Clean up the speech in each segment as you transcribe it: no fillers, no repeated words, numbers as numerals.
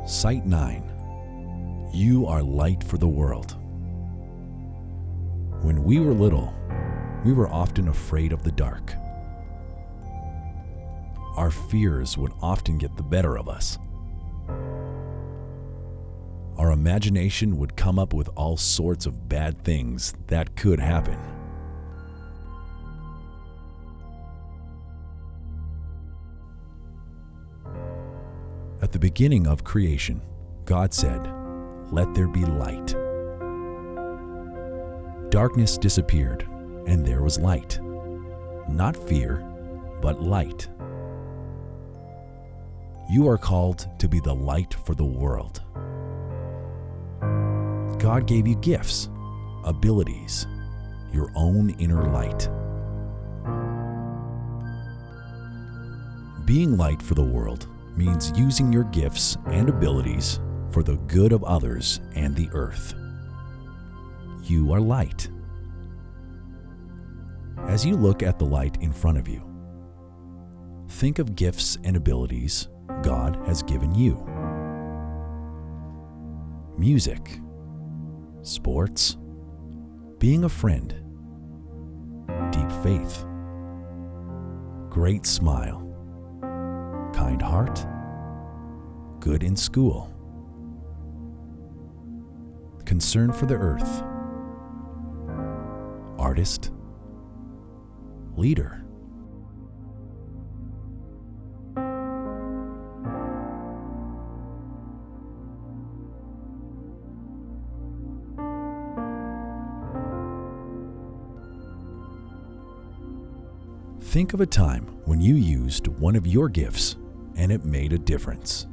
Sight 9. You are light for the world. When we were little, we were often afraid of the dark. Our fears would often get the better of us. Our imagination would come up with all sorts of bad things that could happen. At the beginning of creation, God said, "Let there be light." Darkness disappeared, and there was light. Not fear, but light. You are called to be the light for the world. God gave you gifts, abilities, your own inner light. Being light for the world means using your gifts and abilities for the good of others and the earth. You are light. As you look at the light in front of you, think of gifts and abilities God has given you. Music, sports, being a friend, deep faith, great smile, kind heart, good in school, concern for the earth, artist, leader. Think of a time when you used one of your gifts and it made a difference.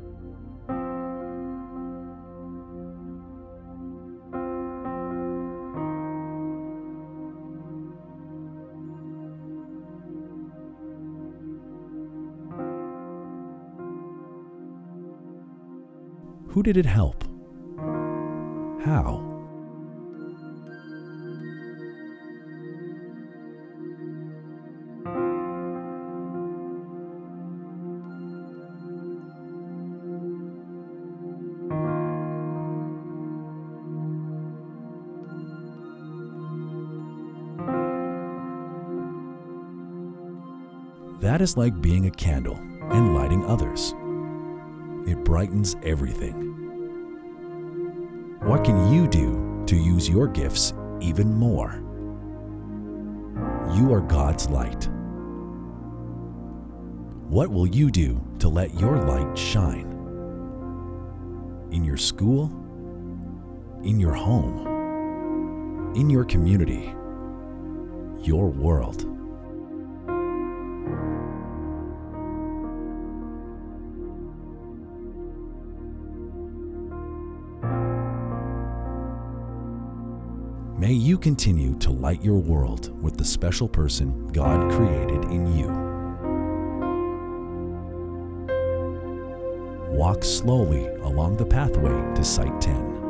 Who did it help? How? That is like being a candle and lighting others. It brightens everything. What can you do to use your gifts even more? You are God's light. What will you do to let your light shine? In your school, in your home, in your community, your world. May you continue to light your world with the special person God created in you. Walk slowly along the pathway to Sight 10.